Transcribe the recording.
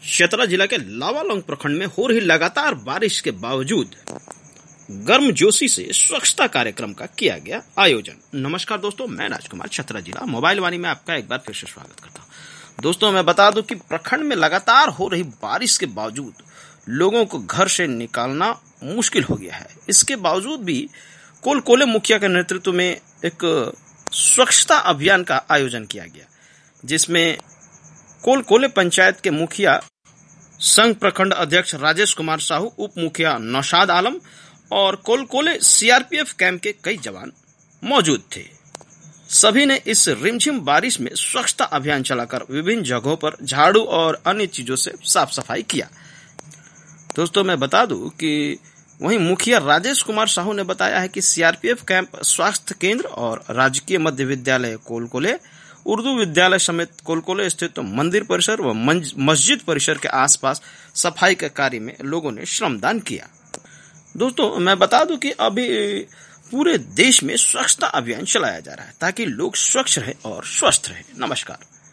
चतरा जिला के लावालौंग प्रखंड में हो रही लगातार बारिश के बावजूद गर्मजोशी से स्वच्छता कार्यक्रम का किया गया आयोजन। नमस्कार दोस्तों, मैं राजकुमार चतरा जिला मोबाइल वाणी में आपका एक बार फिर से स्वागत करता हूं। दोस्तों, मैं बता दूं कि प्रखंड में लगातार हो रही बारिश के बावजूद लोगों को घर से निकालना मुश्किल हो गया है। इसके बावजूद भी कोलकोले मुखिया के नेतृत्व में एक स्वच्छता अभियान का आयोजन किया गया, जिसमें कोलकोले पंचायत के मुखिया संघ प्रखंड अध्यक्ष राजेश कुमार साहू, उप मुखिया नौशाद आलम और कोलकोले सीआरपीएफ कैंप के कई जवान मौजूद थे। सभी ने इस रिमझिम बारिश में स्वच्छता अभियान चलाकर विभिन्न जगहों पर झाड़ू और अन्य चीजों से साफ सफाई किया। दोस्तों, मैं बता दूं कि वहीं मुखिया राजेश कुमार साहू ने बताया है कि सीआरपीएफ कैंप, स्वास्थ्य केंद्र और राजकीय मध्य विद्यालय कोलकोले, उर्दू विद्यालय समेत कोलकोले स्थित मंदिर परिसर व मस्जिद परिसर के आसपास सफाई के कार्य में लोगों ने श्रमदान किया। दोस्तों, मैं बता दूं कि अभी पूरे देश में स्वच्छता अभियान चलाया जा रहा है ताकि लोग स्वच्छ रहे और स्वस्थ रहे। नमस्कार।